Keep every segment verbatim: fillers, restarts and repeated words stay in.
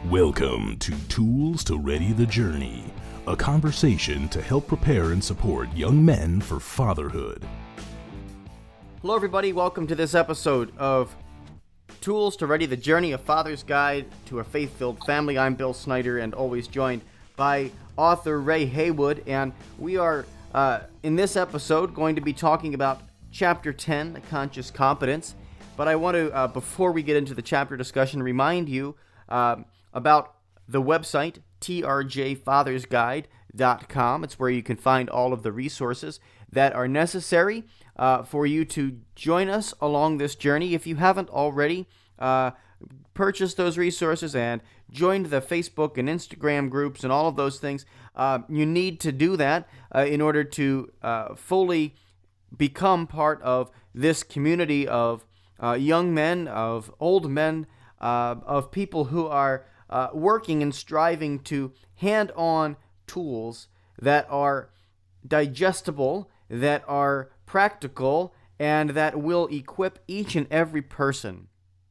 Welcome to Tools to Ready the Journey, a conversation to help prepare and support young men for fatherhood. Hello everybody, welcome to this episode of Tools to Ready the Journey, a father's guide to a faith-filled family. I'm Bill Snyder and always joined by author Ray Haywood, and we are, uh, in this episode, going to be talking about Chapter ten, Conscious Competence. But I want to, uh, before we get into the chapter discussion, remind you uh, about the website, T R J fathers guide dot com. It's where you can find all of the resources that are necessary uh, for you to join us along this journey. If you haven't already, uh, purchase those resources and join the Facebook and Instagram groups and all of those things. Uh, you need to do that uh, in order to uh, fully become part of this community of uh, young men, of old men, uh, of people who are uh, working and striving to hand on tools that are digestible, that are practical, and that will equip each and every person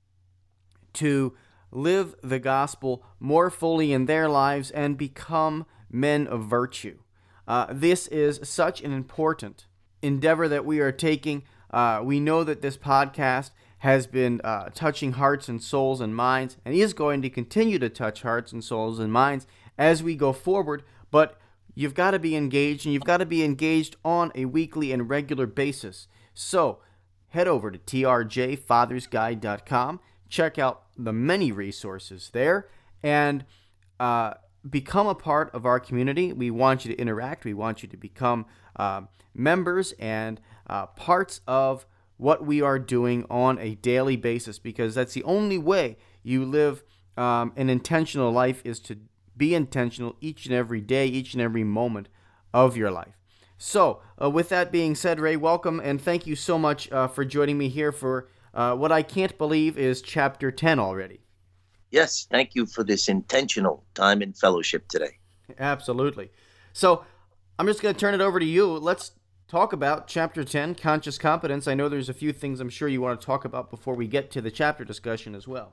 to live the gospel more fully in their lives and become men of virtue. Uh, this is such an important endeavor that we are taking. Uh, we know that this podcast has been uh, touching hearts and souls and minds, and is going to continue to touch hearts and souls and minds as we go forward. But you've got to be engaged, and you've got to be engaged on a weekly and regular basis. So head over to T R J fathers guide dot com, check out the many resources there, and uh, become a part of our community. We want you to interact. We want you to become uh, members and uh, parts of what we are doing on a daily basis, because that's the only way you live um, an intentional life, is to be intentional each and every day, each and every moment of your life. So uh, with that being said, Ray, welcome, and thank you so much uh, for joining me here for uh, what I can't believe is Chapter ten already. Yes, thank you for this intentional time in fellowship today. Absolutely. So I'm just going to turn it over to you. Let's talk about Chapter ten, Conscious Competence. I know there's a few things I'm sure you want to talk about before we get to the chapter discussion as well.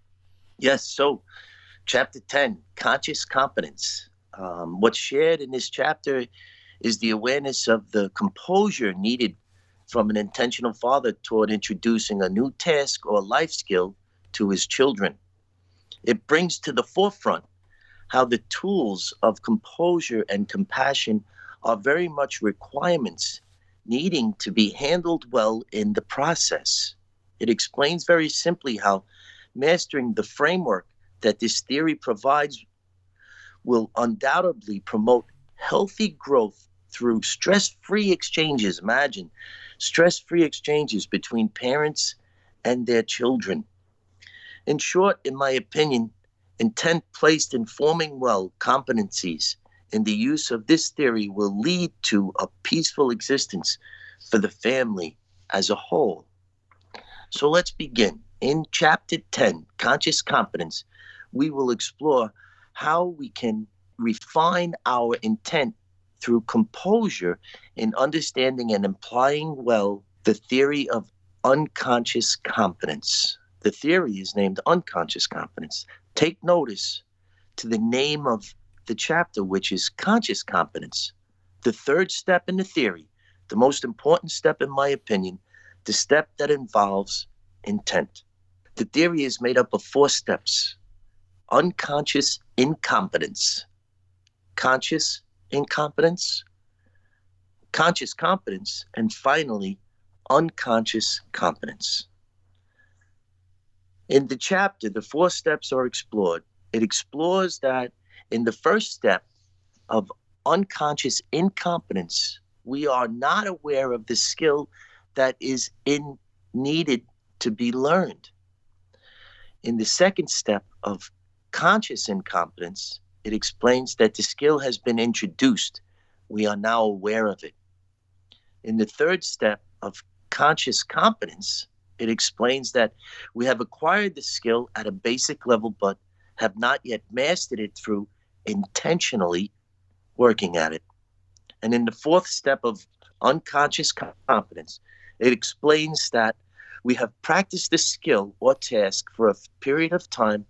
Yes, so Chapter ten, Conscious Competence. Um, what's shared in this chapter is the awareness of the composure needed from an intentional father toward introducing a new task or life skill to his children. It brings to the forefront how the tools of composure and compassion are very much requirements needing to be handled well in the process. It explains very simply how mastering the framework that this theory provides will undoubtedly promote healthy growth through stress-free exchanges. Imagine stress-free exchanges between parents and their children. In short, in my opinion, intent placed in forming well competencies in the use of this theory will lead to a peaceful existence for the family as a whole. So let's begin. In Chapter ten, Conscious Competence, we will explore how we can refine our intent through composure in understanding and applying well the theory of unconscious competence. The theory is named unconscious competence. Take notice to the name of the chapter, which is conscious competence. The third step in the theory, the most important step in my opinion, the step that involves intent. The theory is made up of four steps: unconscious incompetence, conscious incompetence, conscious competence, and finally, unconscious competence. In the chapter, the four steps are explored. It explores that in the first step of unconscious incompetence, we are not aware of the skill that is in needed to be learned. In the second step of conscious incompetence, it explains that the skill has been introduced. We are now aware of it. In the third step of conscious competence, it explains that we have acquired the skill at a basic level, but have not yet mastered it through intentionally working at it. And in the fourth step of unconscious competence, it explains that we have practiced the skill or task for a period of time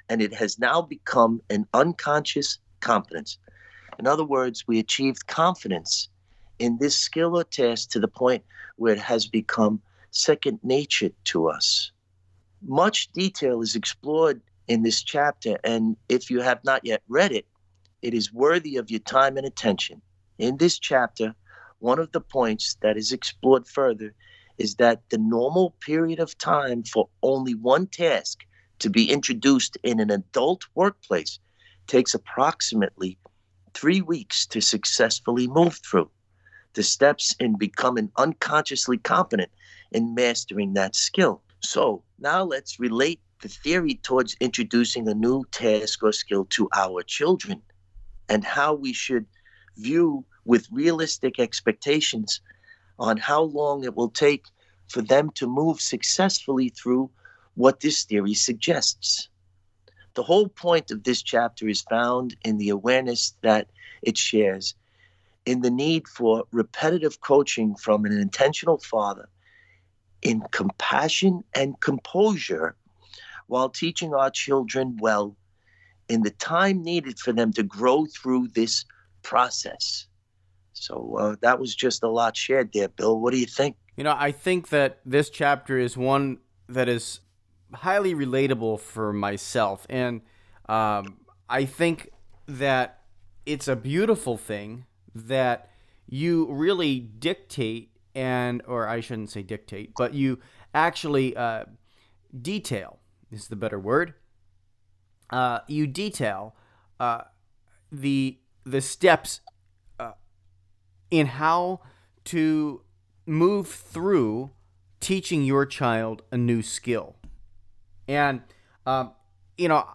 and it has now become an unconscious competence. In other words, we achieved confidence in this skill or task to the point where it has become second nature to us. Much detail is explored in this chapter, and if you have not yet read it, it is worthy of your time and attention. In this chapter, one of the points that is explored further is that the normal period of time for only one task to be introduced in an adult workplace takes approximately three weeks to successfully move through. The steps in becoming unconsciously competent in mastering that skill. So now let's relate the theory towards introducing a new task or skill to our children and how we should view with realistic expectations on how long it will take for them to move successfully through what this theory suggests. The whole point of this chapter is found in the awareness that it shares in the need for repetitive coaching from an intentional father in compassion and composure while teaching our children well in the time needed for them to grow through this process. So uh, that was just a lot shared there, Bill. What do you think? You know, I think that this chapter is one that is highly relatable for myself. And um, I think that it's a beautiful thing that you really dictate and, or I shouldn't say dictate, but you actually uh, detail, is the better word. Uh, you detail uh, the the steps uh, in how to move through teaching your child a new skill. And, um, you know,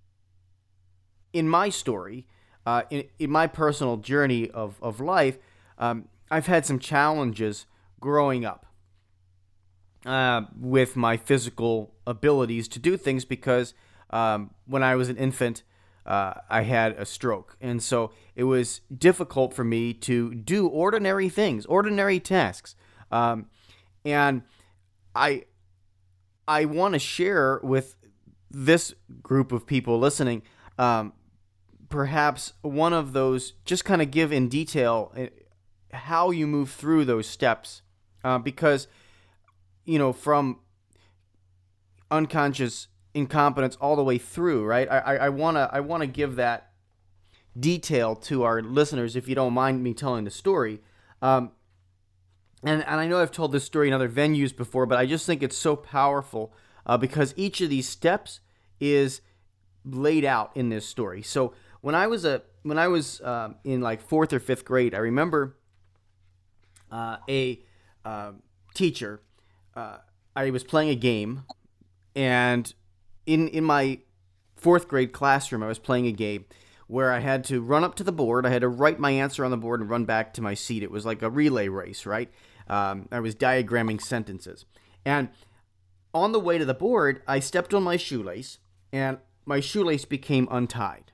in my story, uh, in, in my personal journey of, of life, um, I've had some challenges growing up uh, with my physical abilities to do things because um, when I was an infant, uh, I had a stroke. And so it was difficult for me to do ordinary things, ordinary tasks. Um, and I... I want to share with this group of people listening, um, perhaps one of those, just kind of give in detail how you move through those steps. Uh, because, you know, from unconscious incompetence all the way through, right? I, I, I want to I want to give that detail to our listeners, if you don't mind me telling the story. Um, And and I know I've told this story in other venues before, but I just think it's so powerful uh, because each of these steps is laid out in this story. So when I was a when I was uh, in like fourth or fifth grade, I remember uh, a uh, teacher. Uh, I was playing a game, and in in my fourth grade classroom, I was playing a game where I had to run up to the board. I had to write my answer on the board and run back to my seat. It was like a relay race, right? Um, I was diagramming sentences. And on the way to the board, I stepped on my shoelace, and my shoelace became untied.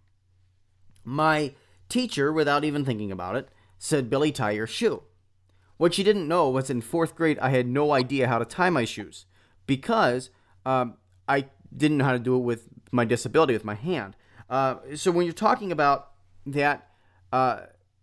My teacher, without even thinking about it, said, "Billy, tie your shoe." What she didn't know was in fourth grade, I had no idea how to tie my shoes because um, I didn't know how to do it with my disability, with my hand. Uh, so when you're talking about that, uh,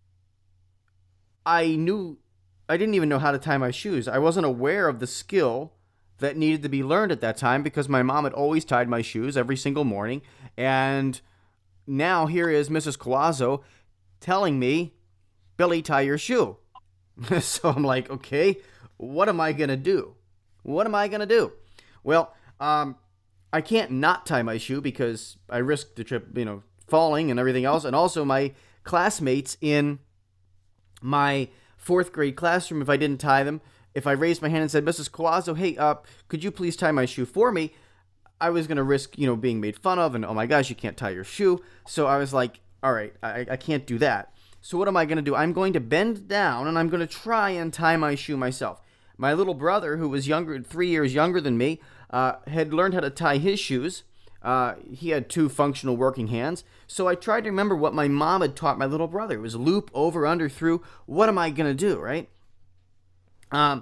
I knew, I didn't even know how to tie my shoes. I wasn't aware of the skill that needed to be learned at that time because my mom had always tied my shoes every single morning. And now here is Missus Collazo telling me, "Billy, tie your shoe." So I'm like, okay, what am I going to do? What am I going to do? Well, um, I can't not tie my shoe because I risk the trip, you know, falling and everything else. And also my classmates in my fourth grade classroom, if I didn't tie them, if I raised my hand and said, "Missus Collazo, hey, uh, could you please tie my shoe for me?" I was going to risk, you know, being made fun of and, oh my gosh, you can't tie your shoe. So I was like, all right, I, I can't do that. So what am I going to do? I'm going to bend down and I'm going to try and tie my shoe myself. My little brother, who was younger, three years younger than me, uh, had learned how to tie his shoes. Uh, he had two functional working hands. So I tried to remember what my mom had taught my little brother. It was loop, over, under, through. What am I going to do, right? Um,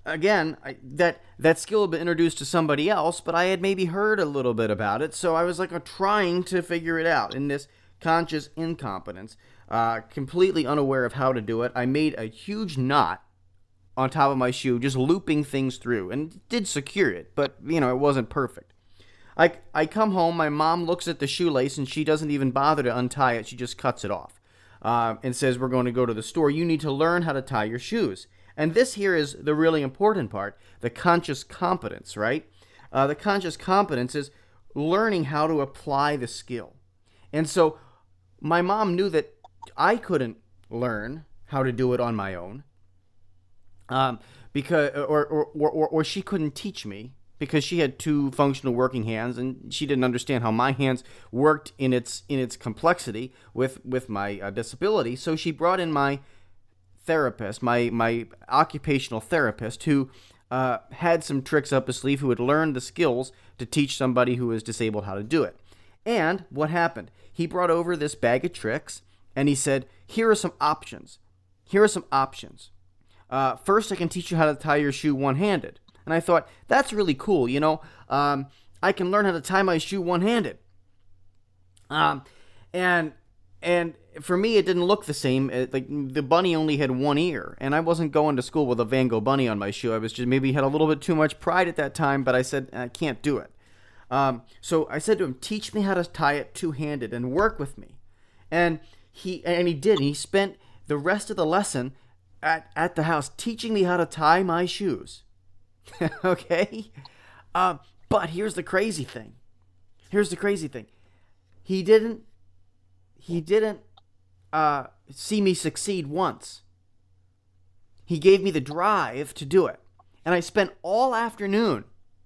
again, I, that that skill had been introduced to somebody else, but I had maybe heard a little bit about it, so I was like uh, trying to figure it out in this conscious incompetence, uh, completely unaware of how to do it. I made a huge knot on top of my shoe, just looping things through, and did secure it, but, you know, it wasn't perfect. I, I come home, my mom looks at the shoelace, and she doesn't even bother to untie it, she just cuts it off, uh, and says, we're going to go to the store, you need to learn how to tie your shoes. And this here is the really important part, the conscious competence, right? Uh, the conscious competence is learning how to apply the skill. And so my mom knew that I couldn't learn how to do it on my own, um, because or, or, or, or she couldn't teach me because she had two functional working hands and she didn't understand how my hands worked in its in its complexity with, with my uh, disability. So she brought in my therapist, my my occupational therapist, who uh, had some tricks up his sleeve, who had learned the skills to teach somebody who was disabled how to do it. And what happened? He brought over this bag of tricks, and he said, here are some options. Here are some options. Uh, first, I can teach you how to tie your shoe one-handed. And I thought, that's really cool, you know. Um, I can learn how to tie my shoe one-handed. Um, and and for me, it didn't look the same. It, like the bunny only had one ear, and I wasn't going to school with a Van Gogh bunny on my shoe. I was just maybe had a little bit too much pride at that time, but I said, I can't do it. Um, so I said to him, teach me how to tie it two-handed and work with me. And he and he did. And he spent the rest of the lesson at, at the house teaching me how to tie my shoes. Okay? Uh, but here's the crazy thing. Here's the crazy thing. He didn't, he didn't uh, see me succeed once. He gave me the drive to do it. And I spent all afternoon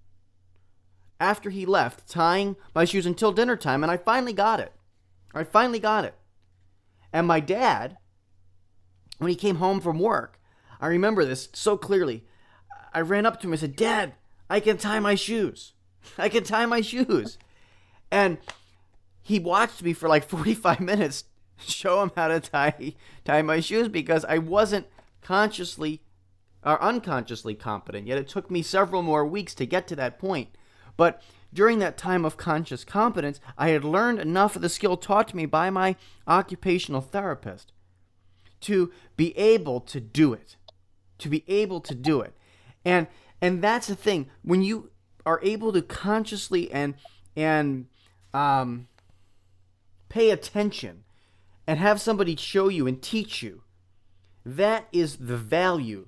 after he left tying my shoes until dinner time, and I finally got it. I finally got it. And my dad, when he came home from work, I remember this so clearly. I ran up to him and said, Dad, I can tie my shoes. I can tie my shoes. And he watched me for like forty-five minutes show him how to tie, tie my shoes because I wasn't consciously or unconsciously competent. Yet it took me several more weeks to get to that point. But during that time of conscious competence, I had learned enough of the skill taught to me by my occupational therapist to be able to do it, to be able to do it. And and that's the thing. When you are able to consciously and and um, pay attention and have somebody show you and teach you, that is the value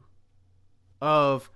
of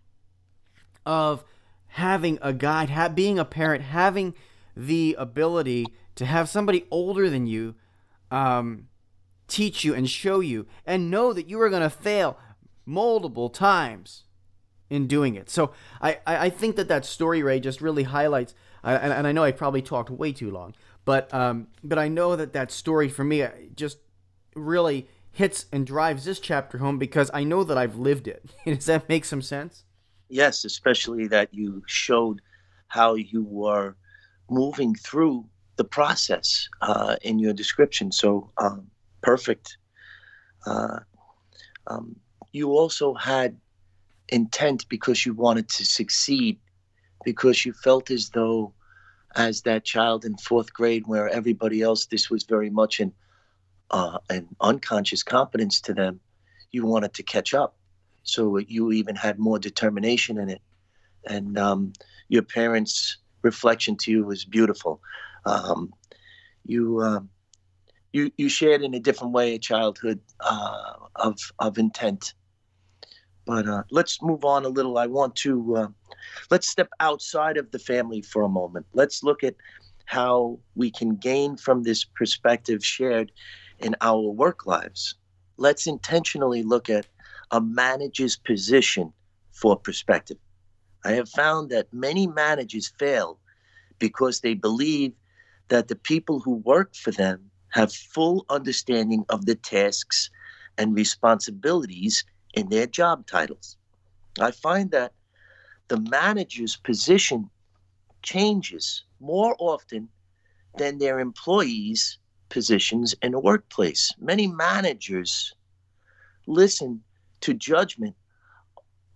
of having a guide, ha- being a parent, having the ability to have somebody older than you um, teach you and show you and know that you are going to fail multiple times in doing it. So I, I, I think that that story, Ray, just really highlights, uh, and, and I know I probably talked way too long, but um, but I know that that story for me just really hits and drives this chapter home because I know that I've lived it. Does that make some sense? Yes, especially that you showed how you were moving through the process uh, in your description. So um, perfect. Uh, um, you also had intent because you wanted to succeed, because you felt as though, as that child in fourth grade, where everybody else, this was very much an uh, an unconscious competence to them, you wanted to catch up. So you even had more determination in it. And um, your parents' reflection to you was beautiful. Um, you, uh, you you shared in a different way a childhood uh, of, of intent. But uh, let's move on a little. I want to, uh, let's step outside of the family for a moment. Let's look at how we can gain from this perspective shared in our work lives. Let's intentionally look at a manager's position for perspective. I have found that many managers fail because they believe that the people who work for them have full understanding of the tasks and responsibilities in their job titles. I find that the manager's position changes more often than their employees' positions in a workplace. Many managers listen to judgment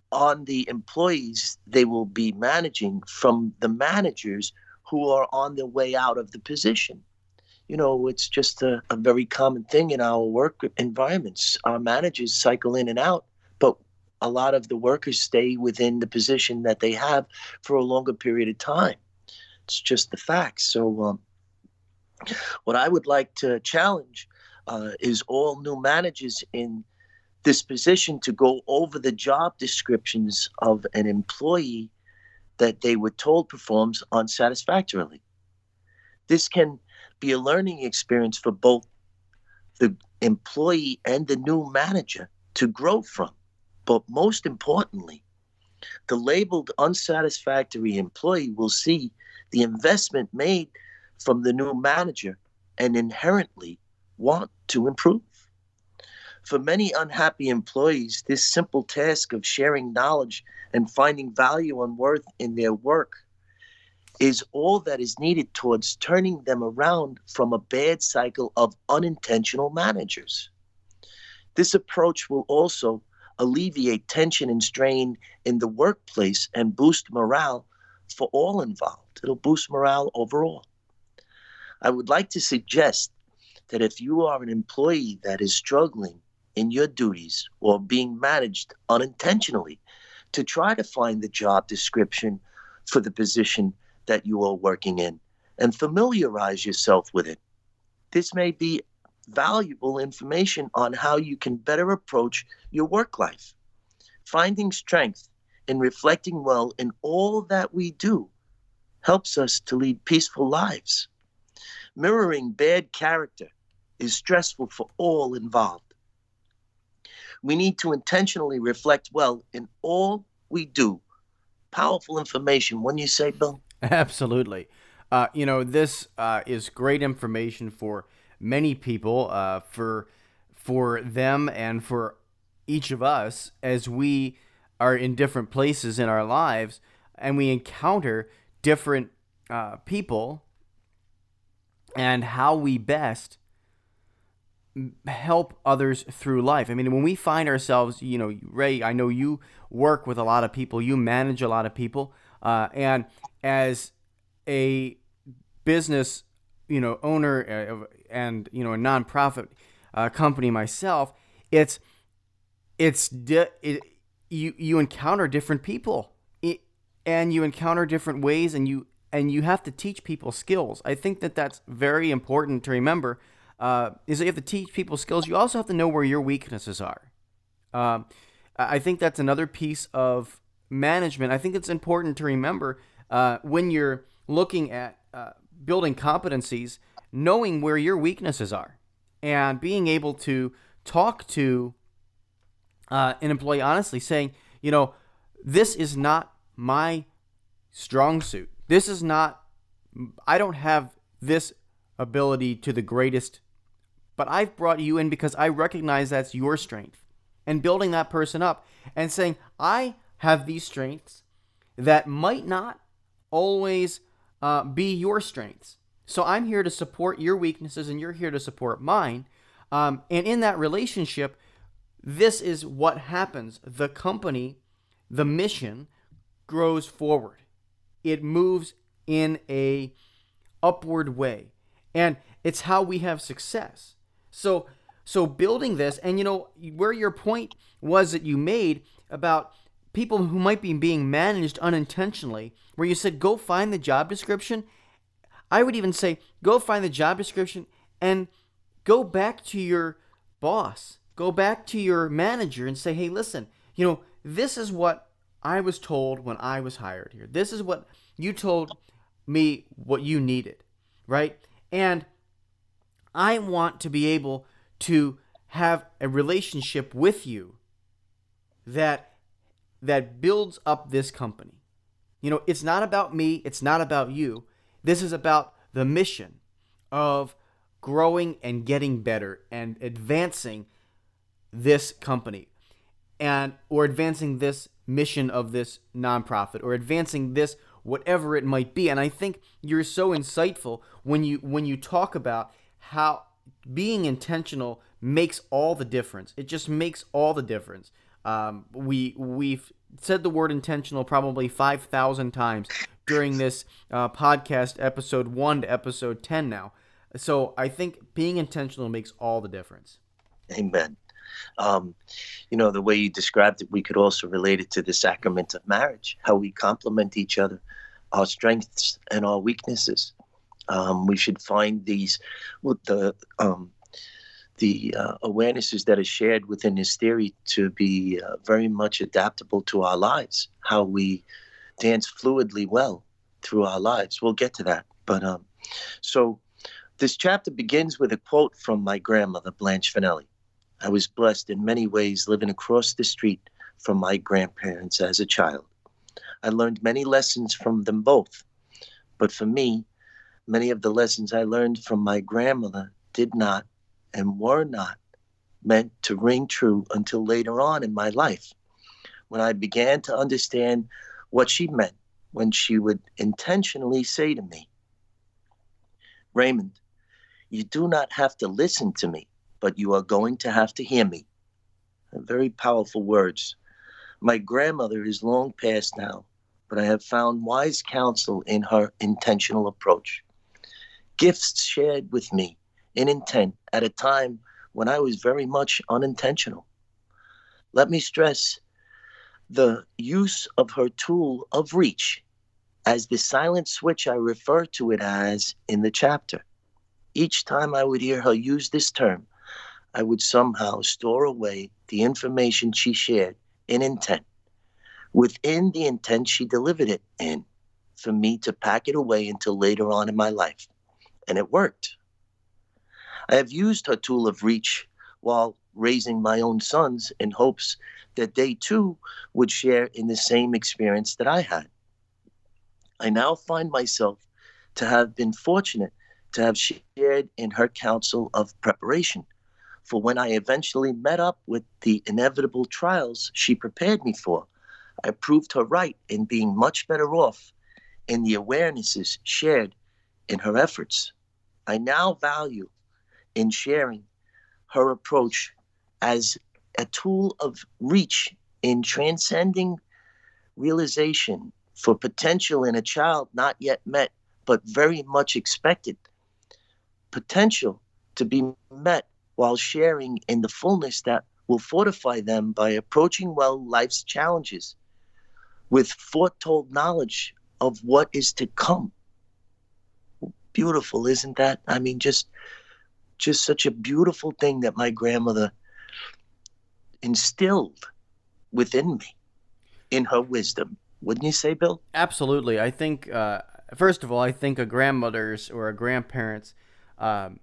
on the employees they will be managing from the managers who are on their way out of the position. You know, it's just a, a very common thing in our work environments. Our managers cycle in and out, but a lot of the workers stay within the position that they have for a longer period of time. It's just the facts. So um, what I would like to challenge uh, is all new managers in this position to go over the job descriptions of an employee that they were told performs unsatisfactorily. This can be a learning experience for both the employee and the new manager to grow from. But most importantly, the labeled unsatisfactory employee will see the investment made from the new manager and inherently want to improve. For many unhappy employees, this simple task of sharing knowledge and finding value and worth in their work is all that is needed towards turning them around from a bad cycle of unintentional managers. This approach will also alleviate tension and strain in the workplace and boost morale for all involved. It'll boost morale overall. I would like to suggest that if you are an employee that is struggling in your duties or being managed unintentionally, to try to find the job description for the position that you are working in and familiarize yourself with it. This may be valuable information on how you can better approach your work life. Finding strength in reflecting well in all that we do helps us to lead peaceful lives. Mirroring bad character is stressful for all involved. We need to intentionally reflect well in all we do. Powerful information, wouldn't you say, Bill? Absolutely. Uh, you know, this uh, is great information for many people, uh, for for them and for each of us as we are in different places in our lives and we encounter different uh, people and how we best help others through life. I mean, when we find ourselves, you know, Ray, I know you work with a lot of people, you manage a lot of people, uh, and as a business, you know, owner and, you know, a nonprofit uh, company myself, it's it's di- it, you you encounter different people, it, and you encounter different ways, and you and you have to teach people skills. I think that that's very important to remember. Uh, is that you have to teach people skills. You also have to know where your weaknesses are. Um, I think that's another piece of management. I think it's important to remember uh, when you're looking at uh, building competencies, knowing where your weaknesses are and being able to talk to uh, an employee honestly, saying, you know, this is not my strong suit. This is not, I don't have this ability to the greatest, but I've brought you in because I recognize that's your strength. And building that person up and saying, I have these strengths that might not always uh, be your strengths. So I'm here to support your weaknesses and you're here to support mine. Um, and in that relationship, this is what happens. The company, the mission grows forward. It moves in a upward way. And it's how we have success. So so building this, and you know, where your point was that you made about people who might be being managed unintentionally, where you said, go find the job description. I would even say, go find the job description and go back to your boss, go back to your manager and say, hey, listen, you know, this is what I was told when I was hired here. This is what you told me what you needed, right? And I want to be able to have a relationship with you that that builds up this company. You know, it's not about me, it's not about you. This is about the mission of growing and getting better and advancing this company and or advancing this mission of this nonprofit or advancing this whatever it might be. And I think you're so insightful when you when you talk about how being intentional makes all the difference. It just makes all the difference. Um, we we've said the word intentional probably five thousand times during this uh, podcast, episode one to episode ten now. So I think being intentional makes all the difference. Amen. Um, you know, the way you described it, we could also relate it to the sacrament of marriage, how we complement each other, our strengths and our weaknesses. Um, we should find these, with the um, the uh, awarenesses that are shared within this theory to be uh, very much adaptable to our lives, how we dance fluidly well through our lives. We'll get to that. But um, so this chapter begins with a quote from my grandmother, Blanche Finelli. I was blessed in many ways living across the street from my grandparents as a child. I learned many lessons from them both. But for me, many of the lessons I learned from my grandmother did not and were not meant to ring true until later on in my life, when I began to understand what she meant when she would intentionally say to me, Raymond, you do not have to listen to me, but you are going to have to hear me. Very powerful words. My grandmother is long past now, but I have found wise counsel in her intentional approach. Gifts shared with me in intent at a time when I was very much unintentional. Let me stress the use of her tool of reach as the silent switch I refer to it as in the chapter. Each time I would hear her use this term, I would somehow store away the information she shared in intent, within the intent she delivered it in, for me to pack it away until later on in my life. And it worked. I have used her tool of reach while raising my own sons in hopes that they too would share in the same experience that I had. I now find myself to have been fortunate to have shared in her counsel of preparation, for when I eventually met up with the inevitable trials she prepared me for, I proved her right in being much better off in the awarenesses shared in her efforts. I now value in sharing her approach as a tool of reach in transcending realization for potential in a child not yet met, but very much expected. Potential to be met while sharing in the fullness that will fortify them by approaching well life's challenges with foretold knowledge of what is to come. Beautiful, isn't that? I mean, just just such a beautiful thing that my grandmother instilled within me in her wisdom. Wouldn't you say, Bill? Absolutely. I think, uh, first of all, I think a grandmother's or a grandparent's um,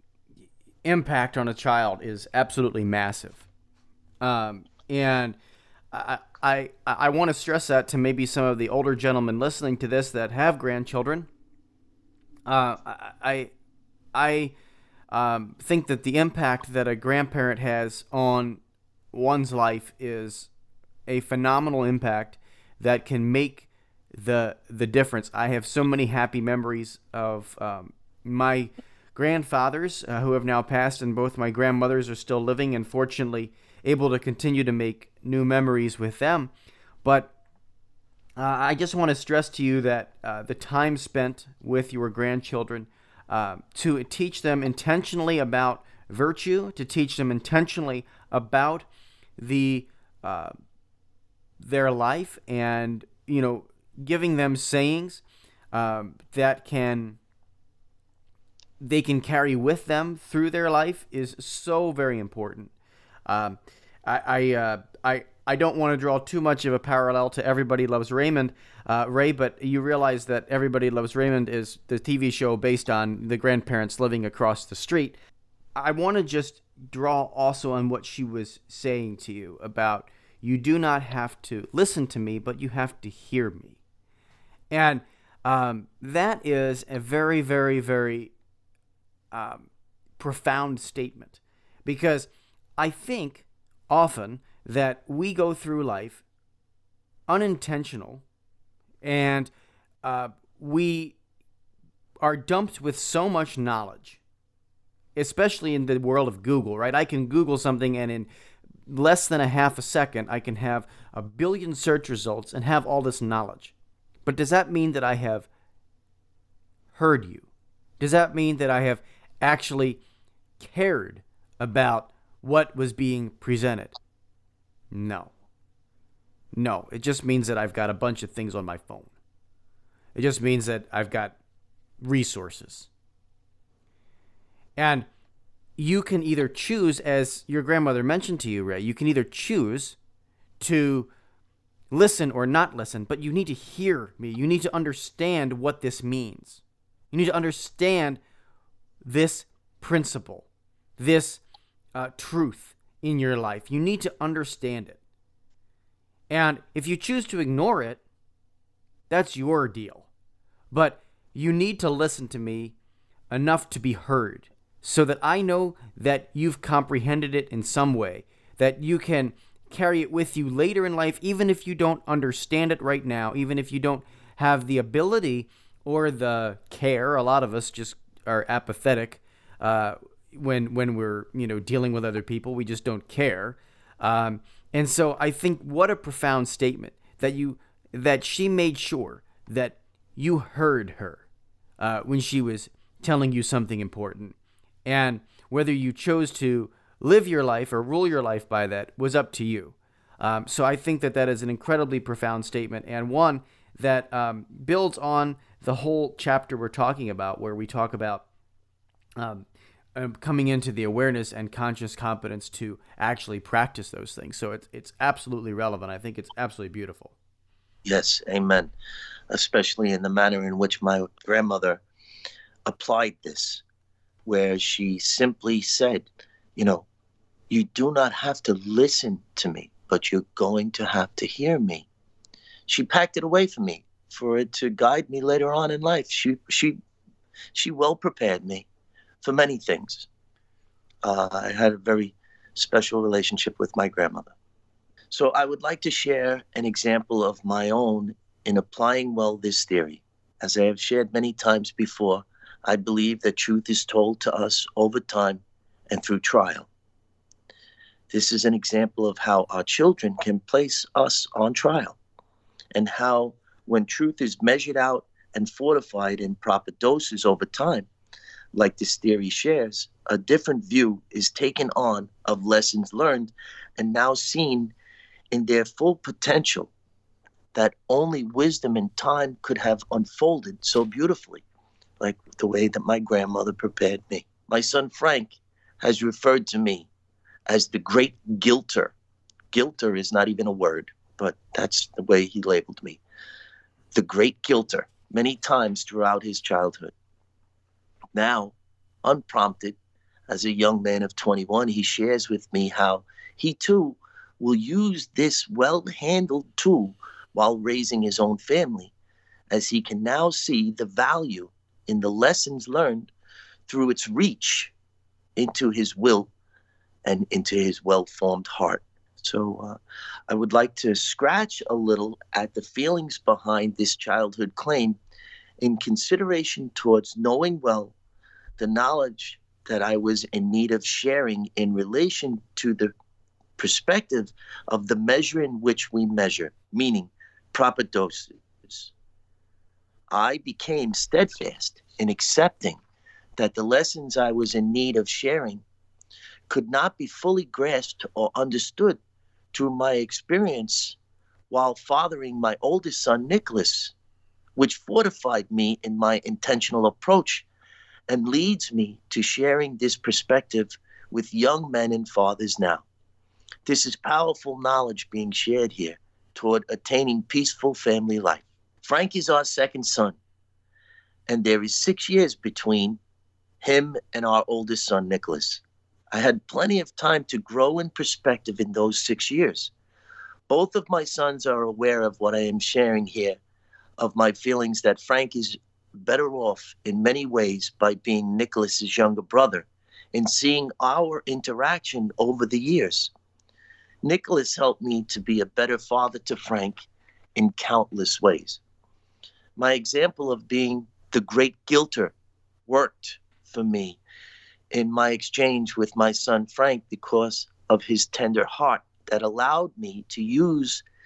impact on a child is absolutely massive. Um, and I, I, I want to stress that to maybe some of the older gentlemen listening to this that have grandchildren. Uh, I, I um, think that the impact that a grandparent has on one's life is a phenomenal impact that can make the the difference. I have so many happy memories of um, my grandfathers uh, who have now passed, and both my grandmothers are still living, and fortunately able to continue to make new memories with them. But uh, I just want to stress to you that uh, the time spent with your grandchildren uh, to teach them intentionally about virtue, to teach them intentionally about the uh, their life, and you know, giving them sayings um, that can they can carry with them through their life is so very important. Um, I I, uh, I I don't want to draw too much of a parallel to Everybody Loves Raymond, uh, Ray, but you realize that Everybody Loves Raymond is the T V show based on the grandparents living across the street. I want to just draw also on what she was saying to you about you do not have to listen to me, but you have to hear me. And um, that is a very, very, very um, profound statement, because I think often that we go through life unintentional, and uh, we are dumped with so much knowledge, especially in the world of Google, right? I can Google something, and in less than a half a second, I can have a billion search results and have all this knowledge. But does that mean that I have heard you? Does that mean that I have actually cared about what was being presented? No. No, it just means that I've got a bunch of things on my phone. It just means that I've got resources. And you can either choose, as your grandmother mentioned to you, Ray, you can either choose to listen or not listen, but you need to hear me. You need to understand what this means. You need to understand this principle, this uh, truth in your life. You need to understand it. And if you choose to ignore it, that's your deal. But you need to listen to me enough to be heard so that I know that you've comprehended it in some way, that you can carry it with you later in life, even if you don't understand it right now, even if you don't have the ability or the care. A lot of us just are apathetic uh, when when we're you know dealing with other people. We just don't care. Um, and so I think what a profound statement that you that she made sure that you heard her uh, when she was telling you something important. And whether you chose to live your life or rule your life by that was up to you. Um, so I think that that is an incredibly profound statement, and one that um, builds on the whole chapter we're talking about, where we talk about um, um, coming into the awareness and conscious competence to actually practice those things. So it's it's absolutely relevant. I think it's absolutely beautiful. Yes, amen. Especially in the manner in which my grandmother applied this, where she simply said, you know, you do not have to listen to me, but you're going to have to hear me. She packed it away for me, for it to guide me later on in life. She she she well prepared me for many things. Uh, I had a very special relationship with my grandmother. So I would like to share an example of my own in applying well this theory. As I have shared many times before, I believe that truth is told to us over time and through trial. This is an example of how our children can place us on trial, and how when truth is measured out and fortified in proper doses over time, like this theory shares, a different view is taken on of lessons learned and now seen in their full potential that only wisdom and time could have unfolded so beautifully, like the way that my grandmother prepared me. My son Frank has referred to me as the great guilter. Guilter is not even a word, but that's the way he labeled me. The great guilter, many times throughout his childhood. Now, unprompted, as a young man of twenty-one, he shares with me how he too will use this well-handled tool while raising his own family, as he can now see the value in the lessons learned through its reach into his will and into his well-formed heart. So uh, I would like to scratch a little at the feelings behind this childhood claim in consideration towards knowing well the knowledge that I was in need of sharing in relation to the perspective of the measure in which we measure, meaning proper doses. I became steadfast in accepting that the lessons I was in need of sharing could not be fully grasped or understood through my experience while fathering my oldest son, Nicholas, which fortified me in my intentional approach and leads me to sharing this perspective with young men and fathers now. This is powerful knowledge being shared here toward attaining peaceful family life. Frank is our second son, and there is six years between him and our oldest son, Nicholas. I had plenty of time to grow in perspective in those six years. Both of my sons are aware of what I am sharing here, of my feelings that Frank is better off in many ways by being Nicholas's younger brother, in seeing our interaction over the years. Nicholas helped me to be a better father to Frank in countless ways. My example of being the great guilter worked for me in my exchange with my son Frank because of his tender heart that allowed me to use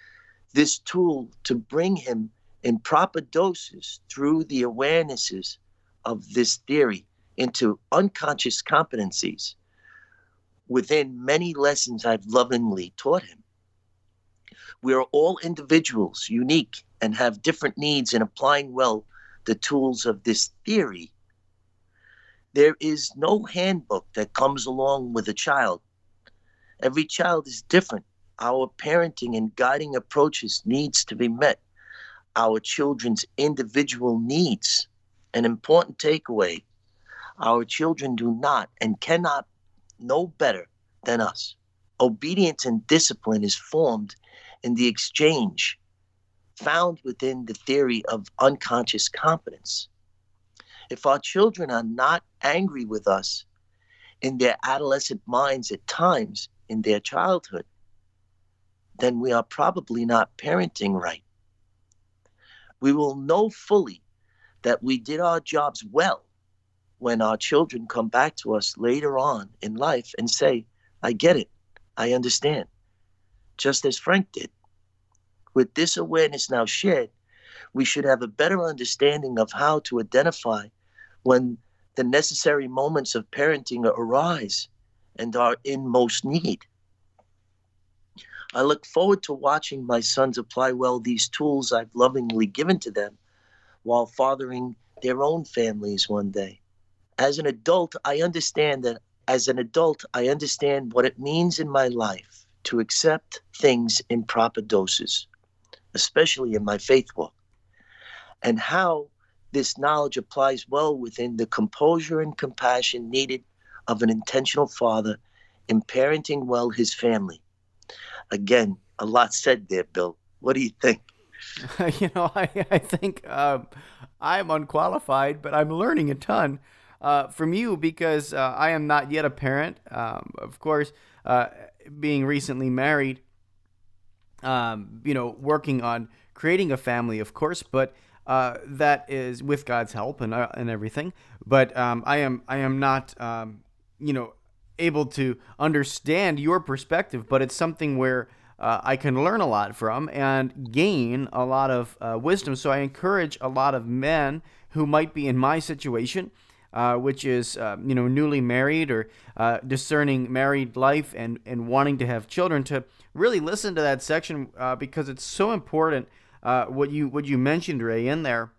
this tool to bring him in proper doses through the awarenesses of this theory into unconscious competencies within many lessons I've lovingly taught him. We are all individuals, unique, and have different needs in applying well the tools of this theory. There is no handbook that comes along with a child. Every child is different. Our parenting and guiding approaches needs to be met. Our children's individual needs. An important takeaway: our children do not and cannot know better than us. Obedience and discipline is formed in the exchange found within the theory of unconscious competence. If our children are not angry with us in their adolescent minds at times in their childhood, then we are probably not parenting right. We will know fully that we did our jobs well when our children come back to us later on in life and say, I get it, I understand, just as Frank did. With this awareness now shared, we should have a better understanding of how to identify when the necessary moments of parenting arise and are in most need. I look forward to watching my sons apply well these tools I've lovingly given to them while fathering their own families one day. As an adult, I understand that as an adult, I understand what it means in my life to accept things in proper doses, especially in my faith walk, and how this knowledge applies well within the composure and compassion needed of an intentional father in parenting well his family. Again, a lot said there, Bill. What do you think? You know, I, I think um, I'm unqualified, but I'm learning a ton uh, from you because uh, I am not yet a parent. Um, of course, uh, being recently married, um, you know, working on creating a family, of course, but uh, that is with God's help and uh, and everything. But um, I am I am not, um, you know, able to understand your perspective, but it's something where uh, I can learn a lot from and gain a lot of uh, wisdom. So I encourage a lot of men who might be in my situation, uh, which is, uh, you know, newly married or uh, discerning married life and, and wanting to have children, to really listen to that section uh, because it's so important. Uh, what you what you mentioned, Ray, in there.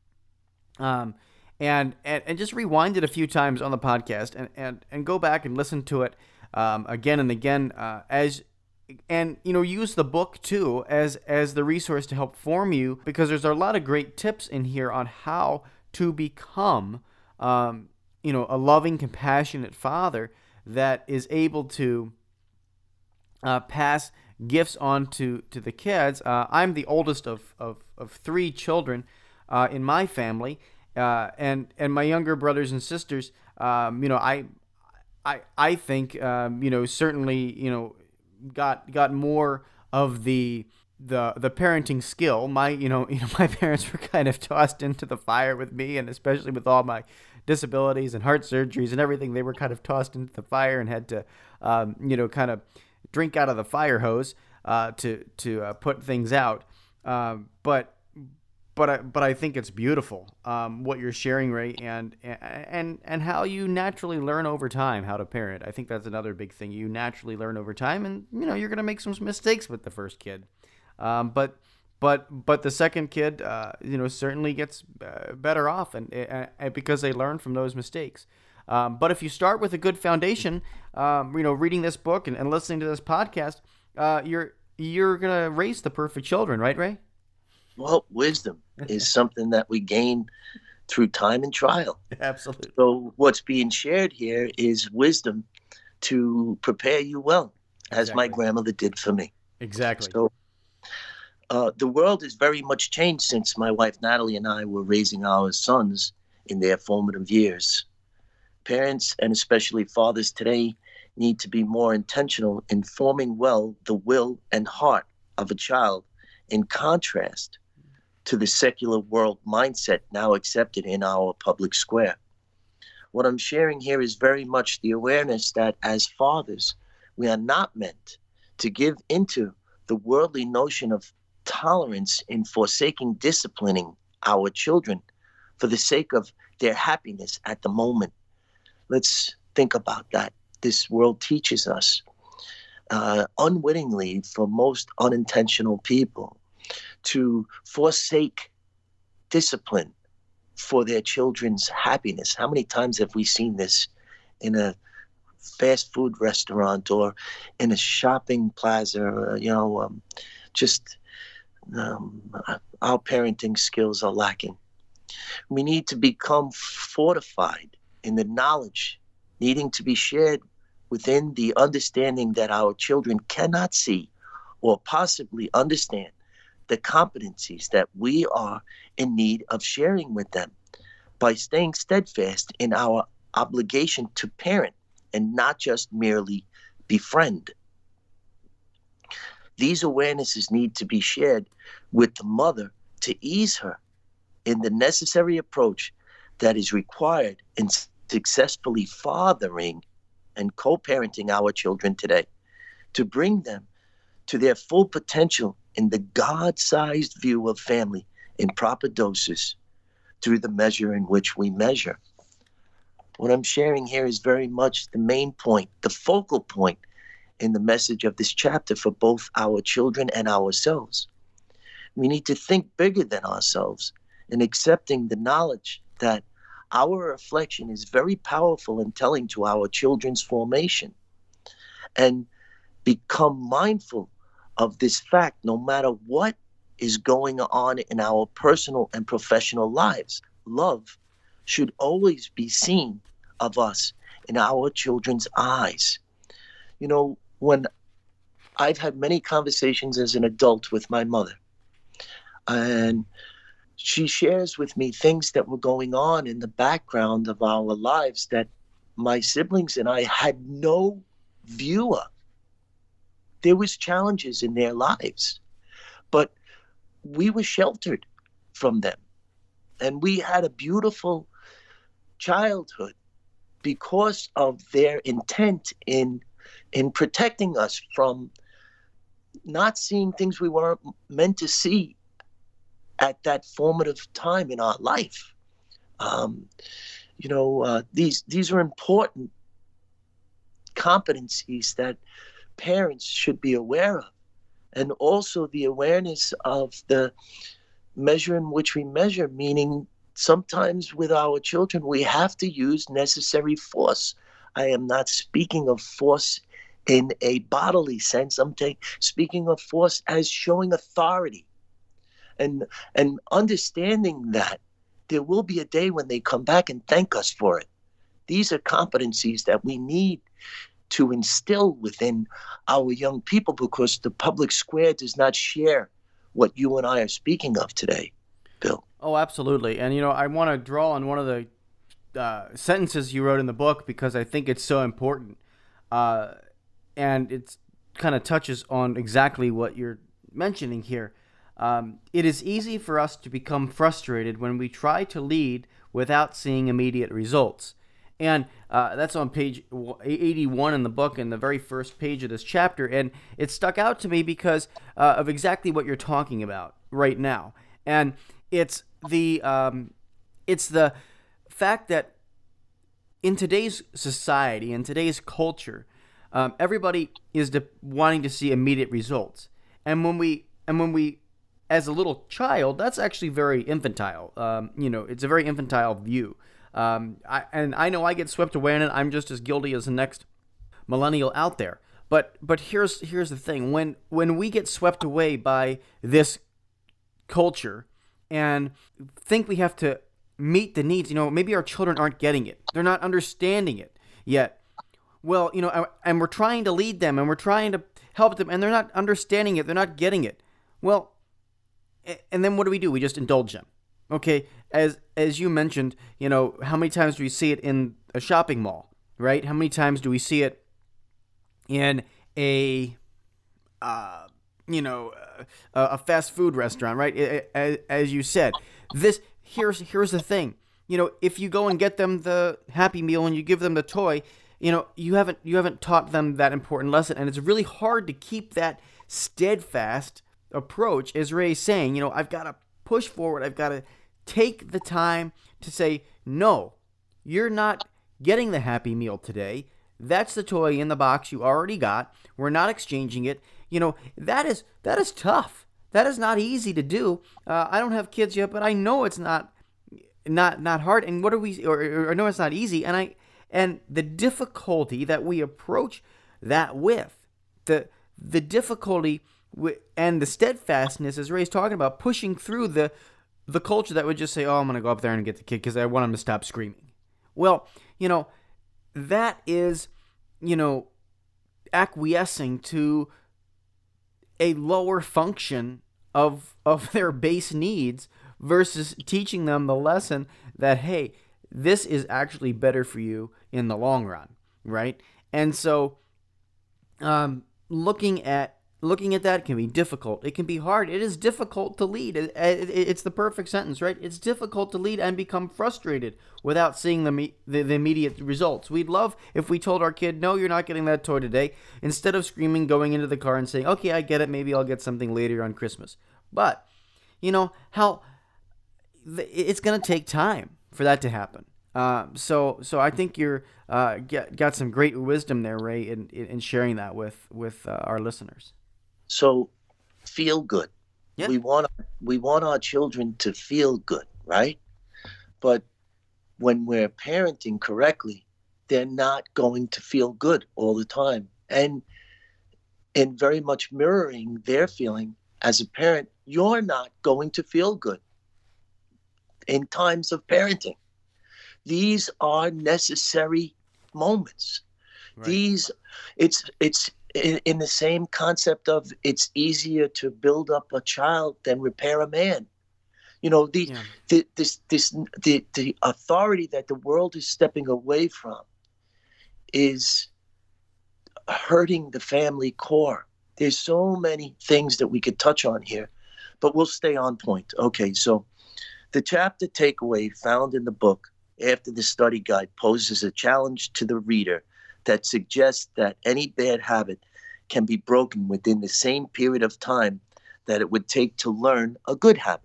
Um, And, and and just rewind it a few times on the podcast and, and, and go back and listen to it um, again and again uh, as and you know use the book too as as the resource to help form you, because there's a lot of great tips in here on how to become um, you know a loving, compassionate father that is able to uh, pass gifts on to, to the kids. Uh, I'm the oldest of of, of three children uh, in my family. Uh, and and my younger brothers and sisters, um, you know, I, I I think, um, you know, certainly, you know, got got more of the the the parenting skill. My you know you know my parents were kind of tossed into the fire with me, and especially with all my disabilities and heart surgeries and everything, they were kind of tossed into the fire and had to, um, you know, kind of drink out of the fire hose uh, to to uh, put things out. Um, but. But I, but I think it's beautiful um, what you're sharing, Ray, and and and how you naturally learn over time how to parent. I think that's another big thing. You naturally learn over time, and you know you're gonna make some mistakes with the first kid, um, but but but the second kid, uh, you know, certainly gets uh, better off, and, and because they learn from those mistakes. Um, but if you start with a good foundation, um, you know, reading this book and, and listening to this podcast, uh, you're you're gonna raise the perfect children, right, Ray? Well, wisdom is something that we gain through time and trial. Absolutely. So what's being shared here is wisdom to prepare you well, as Exactly. my grandmother did for me. Exactly. So uh, the world has very much changed since my wife Natalie and I were raising our sons in their formative years. Parents, and especially fathers today, need to be more intentional in forming well the will and heart of a child, in contrast to the secular world mindset now accepted in our public square. What I'm sharing here is very much the awareness that as fathers, we are not meant to give into the worldly notion of tolerance in forsaking disciplining our children for the sake of their happiness at the moment. Let's think about that. This world teaches us, uh, unwittingly for most unintentional people, to forsake discipline for their children's happiness. How many times have we seen this in a fast food restaurant or in a shopping plaza? Or, you know, um, just um, our parenting skills are lacking. We need to become fortified in the knowledge needing to be shared within the understanding that our children cannot see or possibly understand the competencies that we are in need of sharing with them by staying steadfast in our obligation to parent and not just merely befriend. These awarenesses need to be shared with the mother to ease her in the necessary approach that is required in successfully fathering and co-parenting our children today, to bring them to their full potential in the God-sized view of family in proper doses through the measure in which we measure. What I'm sharing here is very much the main point, the focal point in the message of this chapter for both our children and ourselves. We need to think bigger than ourselves in accepting the knowledge that our reflection is very powerful in telling to our children's formation, and become mindful of this fact no matter what is going on in our personal and professional lives. Love should always be seen of us in our children's eyes. You know, when I've had many conversations as an adult with my mother, and she shares with me things that were going on in the background of our lives that my siblings and I had no view of. There was challenges in their lives, but we were sheltered from them. And we had a beautiful childhood because of their intent in, in protecting us from not seeing things we weren't meant to see at that formative time in our life. Um, you know, uh, these these are important competencies that parents should be aware of, and also the awareness of the measure in which we measure, meaning sometimes with our children we have to use necessary force. I am not speaking of force in a bodily sense. I'm ta- speaking of force as showing authority. And and understanding that there will be a day when they come back and thank us for it. These are competencies that we need to instill within our young people, because the public square does not share what you and I are speaking of today, Bill. Oh, absolutely. And, you know, I want to draw on one of the uh, sentences you wrote in the book because I think it's so important. Uh, and it kind of touches on exactly what you're mentioning here. Um, it is easy for us to become frustrated when we try to lead without seeing immediate results. And uh, that's on page eighty-one in the book, in the very first page of this chapter. And it stuck out to me because uh, of exactly what you're talking about right now. And it's the um, it's the fact that in today's society, in today's culture, um, everybody is de- wanting to see immediate results. And when we and when we as a little child, that's actually very infantile. Um, you know, it's a very infantile view. Um, I, and I know I get swept away in it. I'm just as guilty as the next millennial out there. But but here's here's the thing: when when we get swept away by this culture and think we have to meet the needs, you know, maybe our children aren't getting it. They're not understanding it yet. Well, you know, and we're trying to lead them and we're trying to help them, and they're not understanding it. They're not getting it. Well. And then what do we do? We just indulge them. Okay, as as you mentioned, you know, how many times do we see it in a shopping mall, right? How many times do we see it in a, uh, you know, a, a fast food restaurant, right? As, as you said, this here's here's the thing. You know, if you go and get them the Happy Meal and you give them the toy, you know, you haven't you haven't taught them that important lesson, and it's really hard to keep that steadfast approach, as Ray's saying, you know, I've got to push forward. I've got to take the time to say, no, you're not getting the Happy Meal today. That's the toy in the box you already got. We're not exchanging it. You know, that is that is tough. That is not easy to do. Uh, I don't have kids yet, but I know it's not not not hard. And what are we? Or, or, or no, it's not easy. And I and the difficulty that we approach that with, the the difficulty with, and the steadfastness, as Ray's talking about, pushing through the the culture that would just say, "Oh, I'm going to go up there and get the kid because I want him to stop screaming." Well, you know, that is, you know, acquiescing to a lower function of of their base needs versus teaching them the lesson that, hey, this is actually better for you in the long run, right? And so um, looking at looking at that can be difficult. It can be hard. It is difficult to lead. It, it, it's the perfect sentence, right? It's difficult to lead and become frustrated without seeing the, the the immediate results. We'd love if we told our kid, no, you're not getting that toy today, instead of screaming, going into the car and saying, okay, I get it, maybe I'll get something later on Christmas. But, you know, how it's going to take time for that to happen. Uh, so so I think you're uh, get, got some great wisdom there, Ray, in, in sharing that with, with uh, our listeners. So feel good. Yeah. We want we want our children to feel good, right? But when we're parenting correctly, they're not going to feel good all the time. And and very much mirroring their feeling as a parent, you're not going to feel good in times of parenting. These are necessary moments. Right. These it's it's In, in the same concept of it's easier to build up a child than repair a man. You know, the, yeah. the this this the the authority that the world is stepping away from is hurting the family core. There's so many things that we could touch on here, but we'll stay on point. Okay, so the chapter takeaway found in the book after the study guide poses a challenge to the reader that suggests that any bad habit can be broken within the same period of time that it would take to learn a good habit.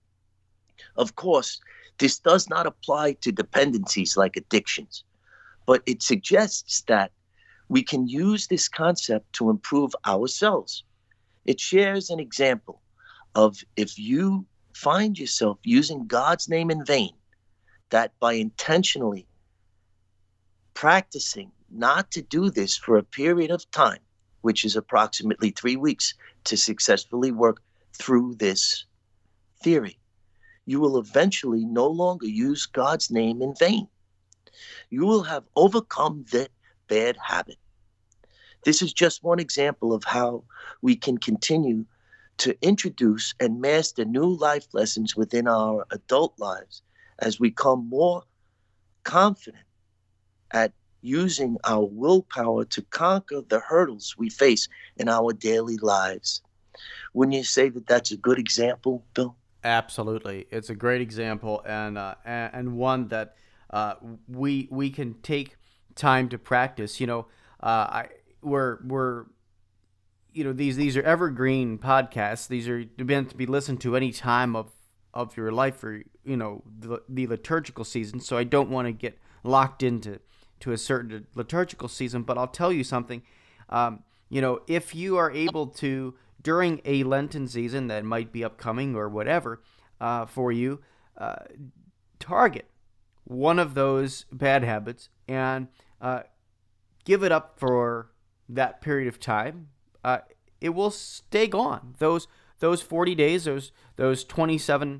Of course, this does not apply to dependencies like addictions, but it suggests that we can use this concept to improve ourselves. It shares an example of if you find yourself using God's name in vain, that by intentionally practicing not to do this for a period of time, which is approximately three weeks, to successfully work through this theory, you will eventually no longer use God's name in vain. You will have overcome the bad habit. This is just one example of how we can continue to introduce and master new life lessons within our adult lives as we become more confident at using our willpower to conquer the hurdles we face in our daily lives. Wouldn't you say that that's a good example, Bill? Absolutely. It's a great example, and uh, and one that uh, we we can take time to practice. You know, uh, I we're we're you know these these are evergreen podcasts. These are meant to be listened to any time of of your life, or you know the, the liturgical season. So I don't want to get locked into to a certain liturgical season, but I'll tell you something. Um, you know, if you are able to, during a Lenten season that might be upcoming or whatever uh, for you, uh, target one of those bad habits and uh, give it up for that period of time. Uh, it will stay gone. Those those forty days, those those twenty-seven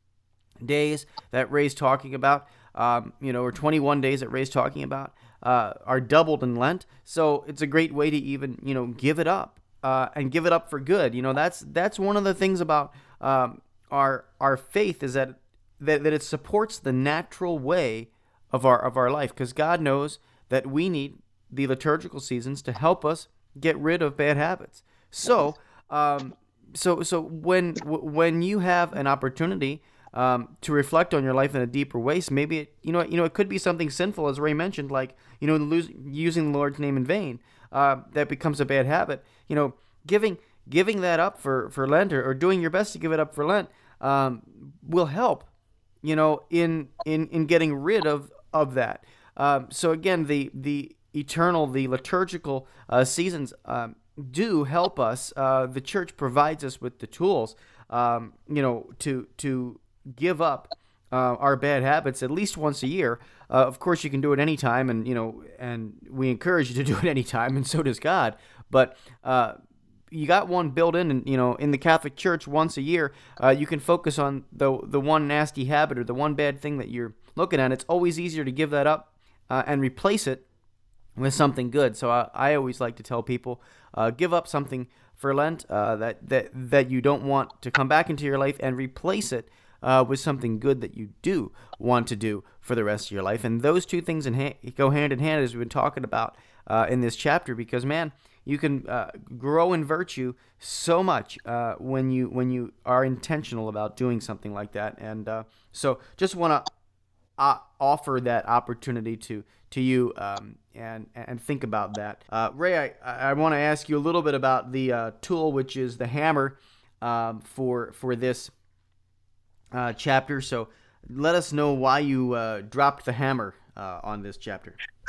days that Ray's talking about, Um, you know, or twenty-one days that Ray's talking about, uh, are doubled in Lent. So it's a great way to even, you know, give it up uh, and give it up for good. You know, that's that's one of the things about um, our our faith is that, that that it supports the natural way of our of our life, because God knows that we need the liturgical seasons to help us get rid of bad habits. So, um, so so when when you have an opportunity Um, to reflect on your life in a deeper way, so maybe it, you know, you know, it could be something sinful, as Ray mentioned, like you know, lose, using the Lord's name in vain. Uh, that becomes a bad habit. You know, giving giving that up for, for Lent, or, or doing your best to give it up for Lent, um, will help, you know, in in, in getting rid of, of that. Um, so again, the the eternal, the liturgical uh, seasons um, do help us. Uh, the church provides us with the tools, um, you know, to to give up uh, our bad habits at least once a year. Uh, of course, you can do it anytime, and you know, and we encourage you to do it anytime, and so does God. But uh, you got one built in, and you know, in the Catholic Church, once a year, uh, you can focus on the the one nasty habit or the one bad thing that you're looking at. It's always easier to give that up uh, and replace it with something good. So I, I always like to tell people, uh, give up something for Lent uh, that that that you don't want to come back into your life, and replace it Uh, with something good that you do want to do for the rest of your life. And those two things in ha- go hand in hand, as we've been talking about uh, in this chapter, because, man, you can uh, grow in virtue so much uh, when you when you are intentional about doing something like that. And uh, so just want to uh, offer that opportunity to to you um, and and think about that. Uh, Ray, I, I want to ask you a little bit about the uh, tool, which is the hammer um, for for this Uh, chapter. So let us know why you uh, dropped the hammer uh, on this chapter.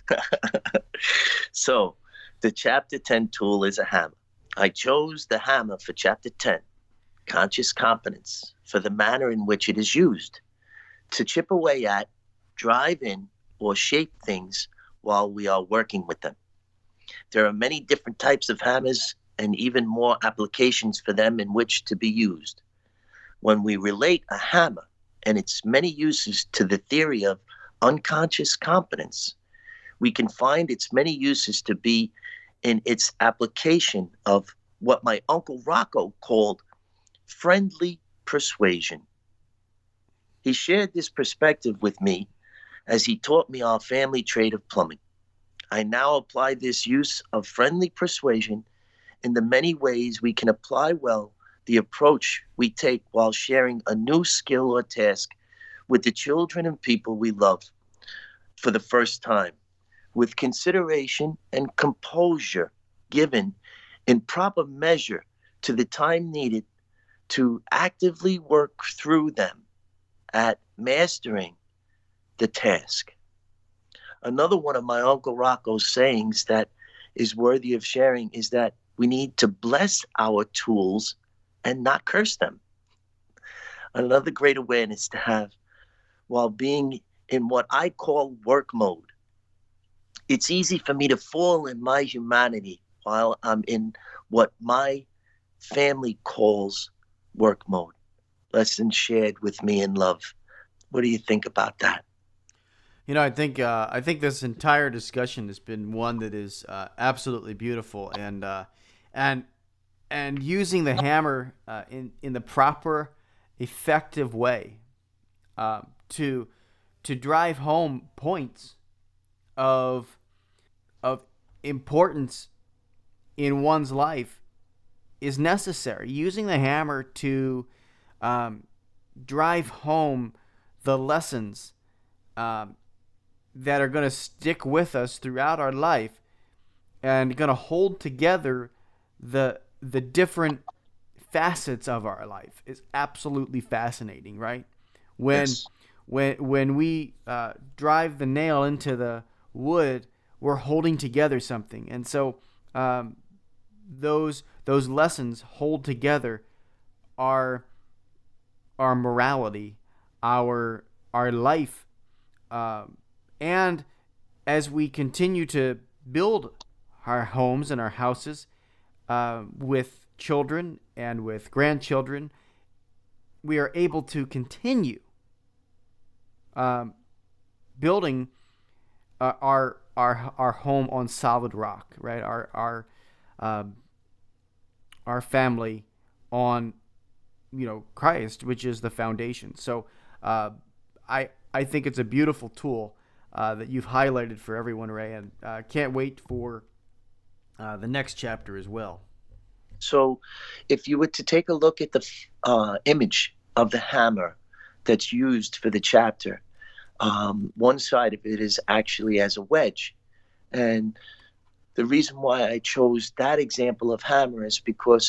So the chapter ten tool is a hammer. I chose the hammer for chapter ten, conscious competence, for the manner in which it is used, to chip away at, drive in, or shape things while we are working with them. There are many different types of hammers and even more applications for them in which to be used. When we relate a hammer and its many uses to the theory of unconscious competence, we can find its many uses to be in its application of what my Uncle Rocco called friendly persuasion. He shared this perspective with me as he taught me our family trade of plumbing. I now apply this use of friendly persuasion in the many ways we can apply well the approach we take while sharing a new skill or task with the children and people we love for the first time, with consideration and composure given in proper measure to the time needed to actively work through them at mastering the task. Another one of my Uncle Rocco's sayings that is worthy of sharing is that we need to bless our tools and not curse them. Another great awareness to have while being in what I call work mode. It's easy for me to fall in my humanity while I'm in what my family calls work mode. Lessons shared with me in love. What do you think about that? You know, I think uh, I think this entire discussion has been one that is uh, absolutely beautiful, and uh, and. And using the hammer uh, in in the proper, effective way uh, to to drive home points of of importance in one's life is necessary. Using the hammer to um, drive home the lessons um, that are going to stick with us throughout our life, and going to hold together the the different facets of our life is absolutely fascinating, right? When Yes. when when we uh, drive the nail into the wood, we're holding together something, and so um, those those lessons hold together our our morality, our our life, um, and as we continue to build our homes and our houses, Uh, with children and with grandchildren, we are able to continue um, building uh, our our our home on solid rock, right? Our our um, our family on, you know, Christ, which is the foundation. So uh, I I think it's a beautiful tool uh, that you've highlighted for everyone, Ray, and uh, can't wait for Uh, the next chapter as well. So if you were to take a look at the uh, image of the hammer that's used for the chapter, um, one side of it is actually as a wedge. And the reason why I chose that example of hammer is because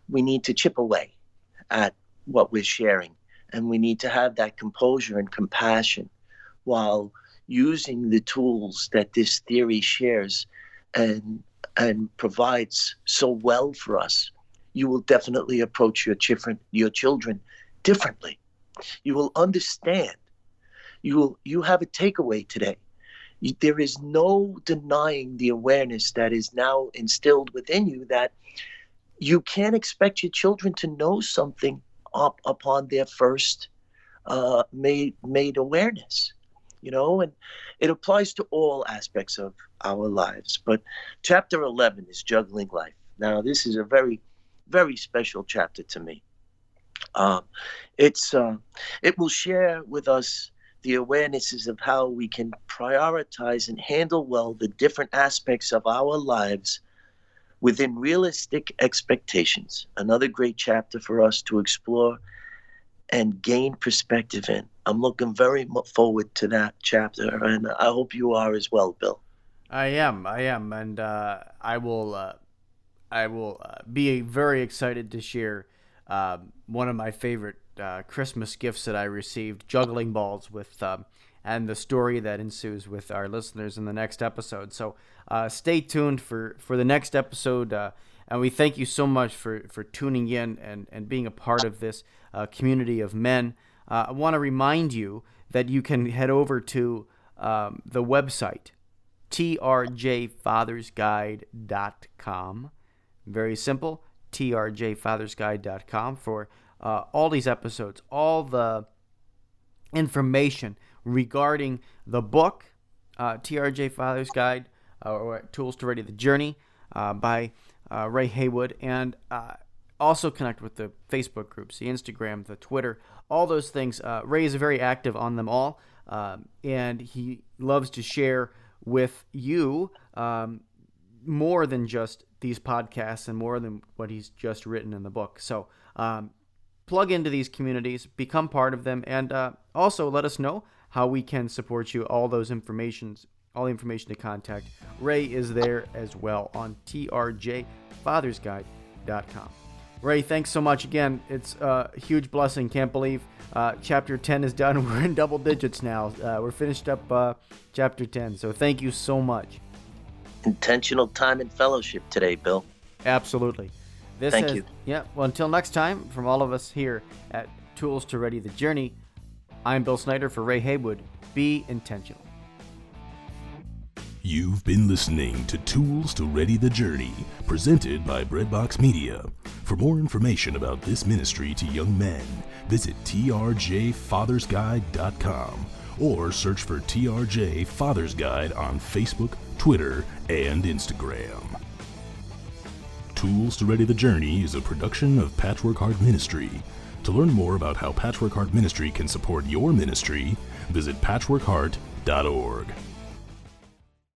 we need to chip away at what we're sharing, and we need to have that composure and compassion while using the tools that this theory shares and and provides so well for us. You will definitely approach your children, your children differently. You will understand. You will you have a takeaway today. You, there is no denying the awareness that is now instilled within you that you can't expect your children to know something up upon their first uh, made made awareness. You know, and it applies to all aspects of our lives. But chapter eleven is Juggling Life. Now, this is a very, very special chapter to me. Um, it's uh, it will share with us the awarenesses of how we can prioritize and handle well the different aspects of our lives within realistic expectations. Another great chapter for us to explore and gain perspective in. I'm looking very much forward to that chapter, and I hope you are as well, Bill. I am, I am, and uh, I will, uh, I will uh, be very excited to share uh, one of my favorite uh, Christmas gifts that I received, juggling balls, with, um, and the story that ensues with our listeners in the next episode. So uh, stay tuned for, for the next episode, uh, and we thank you so much for, for tuning in and, and being a part of this uh, community of men. Uh, I want to remind you that you can head over to um, the website, T R J fathers guide dot com. Very simple, T R J fathers guide dot com, for uh, all these episodes, all the information regarding the book, uh, T R J Father's Guide, uh, or Tools to Ready the Journey, uh, by uh, Ray Haywood, and uh, also connect with the Facebook groups, the Instagram, the Twitter, all those things. Uh, Ray is very active on them all, um, and he loves to share with you um, more than just these podcasts and more than what he's just written in the book. So um, plug into these communities, become part of them, and uh, also let us know how we can support you. All those informations, all the information to contact Ray is there as well on T R J fathers guide dot com. Ray, thanks so much again. It's a huge blessing. Can't believe uh, chapter ten is done. We're in double digits now. Uh, we're finished up uh, chapter ten. So thank you so much. Intentional time and fellowship today, Bill. Absolutely. This Thank has, you. Yeah. Well, until next time, from all of us here at Tools to Ready the Journey, I'm Bill Snyder for Ray Haywood. Be intentional. You've been listening to Tools to Ready the Journey, presented by Breadbox Media. For more information about this ministry to young men, visit T R J fathers guide dot com or search for T R J Fathers Guide on Facebook, Twitter, and Instagram. Tools to Ready the Journey is a production of Patchwork Heart Ministry. To learn more about how Patchwork Heart Ministry can support your ministry, visit patchwork heart dot org.